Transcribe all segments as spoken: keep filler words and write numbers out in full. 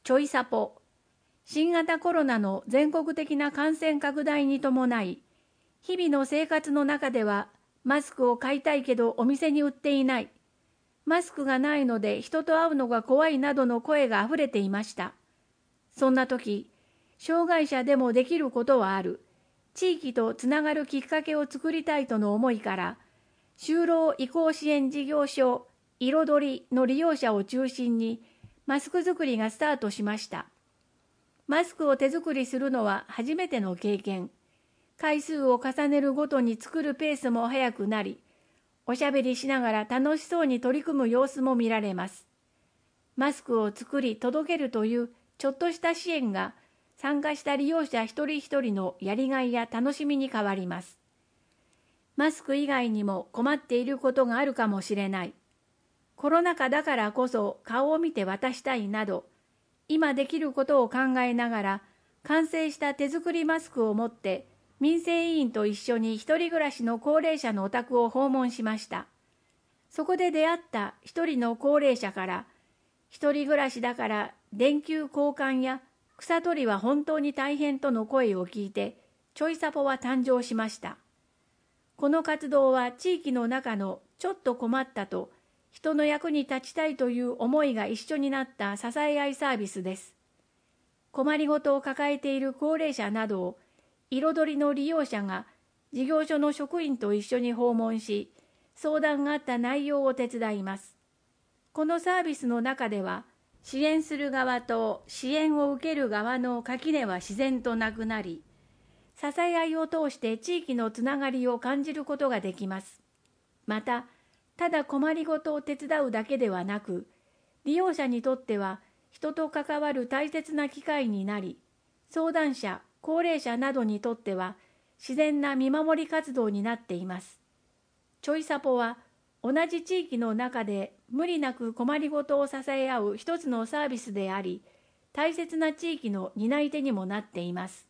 ちょいサポ。新型コロナの全国的な感染拡大に伴い、日々の生活の中ではマスクを買いたいけどお店に売っていない。マスクがないので人と会うのが怖いなどの声があふれていました。そんな時、障害者でもできることはある。地域とつながるきっかけを作りたいとの思いから、就労移行支援事業所彩りの利用者を中心にマスク作りがスタートしました。マスクを手作りするのは初めての経験。回数を重ねるごとに作るペースも速くなり、おしゃべりしながら楽しそうに取り組む様子も見られます。マスクを作り届けるというちょっとした支援が参加した利用者一人一人のやりがいや楽しみに変わります。マスク以外にも困っていることがあるかもしれない。コロナ禍だからこそ顔を見て渡したいなど、今できることを考えながら完成した手作りマスクを持って民生委員と一緒に一人暮らしの高齢者のお宅を訪問しました。そこで出会った一人の高齢者から、一人暮らしだから電球交換や草取りは本当に大変との声を聞いて、ちょいサポは誕生しました。この活動は地域の中のちょっと困ったと、人の役に立ちたいという思いが一緒になった支え合いサービスです。困りごとを抱えている高齢者などを、彩りの利用者が事業所の職員と一緒に訪問し、相談があった内容を手伝います。このサービスの中では、支援する側と支援を受ける側の垣根は自然となくなり、支え合いを通して地域のつながりを感じることができます。また、ただ困りごとを手伝うだけではなく、利用者にとっては人と関わる大切な機会になり、相談者、高齢者などにとっては自然な見守り活動になっています。ちょいサポは同じ地域の中で無理なく困りごとを支え合う一つのサービスであり、大切な地域の担い手にもなっています。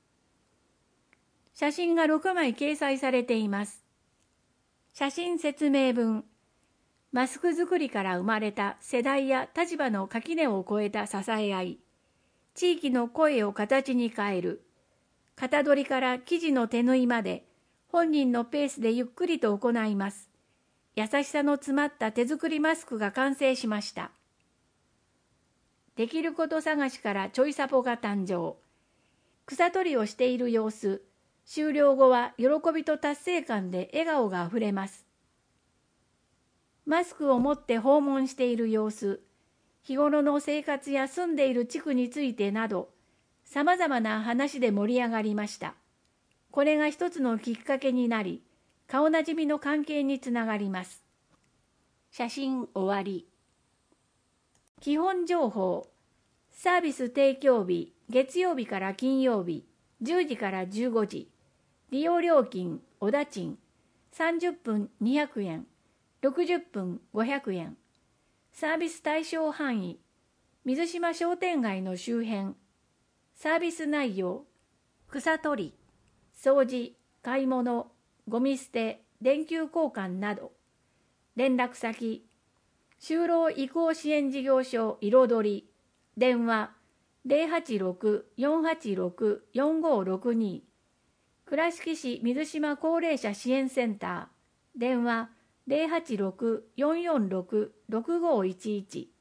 写真がろくまい掲載されています。写真説明文。マスク作りから生まれた世代や立場の垣根を越えた支え合い。地域の声を形に変える。型取りから生地の手縫いまで、本人のペースでゆっくりと行います。優しさの詰まった手作りマスクが完成しました。できること探しからちょいサポが誕生。草取りをしている様子。終了後は喜びと達成感で笑顔があふれます。マスクを持って訪問している様子。日頃の生活や住んでいる地区についてなど、さまざまな話で盛り上がりました。これが一つのきっかけになり、顔なじみの関係につながります。写真終わり。基本情報。サービス提供日、月曜日から金曜日、じゅうじからじゅうごじ。利用料金、おだちん。さんじゅっぷんにひゃくえん、ろくじゅっぷんごひゃくえん。サービス対象範囲、水島商店街の周辺。サービス内容、草取り、掃除、買い物、ゴミ捨て、電球交換など。連絡先、就労移行支援事業所彩り、電話 ゼロはちろく よんはちろく よんごろくに、倉敷市水島高齢者支援センター、電話 ゼロはちろく よんよんろく ろくごいちいち。